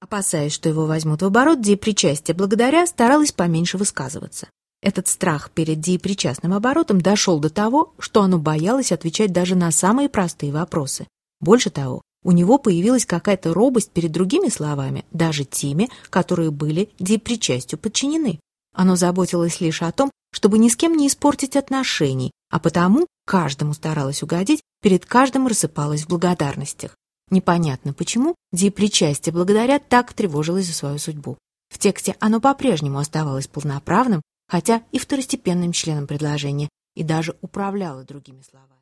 Опасаясь, что его возьмут в оборот, деепричастие благодаря старалось поменьше высказываться. Этот страх перед деепричастным оборотом дошел до того, что оно боялось отвечать даже на самые простые вопросы. Больше того, у него появилась какая-то робость перед другими словами, даже теми, которые были деепричастию подчинены. Оно заботилось лишь о том, чтобы ни с кем не испортить отношений, а потому каждому старалось угодить, перед каждым рассыпалось в благодарностях. Непонятно почему деепричастие благодаря так тревожилось за свою судьбу. В тексте оно по-прежнему оставалось полноправным, хотя и второстепенным членом предложения, и даже управляло другими словами.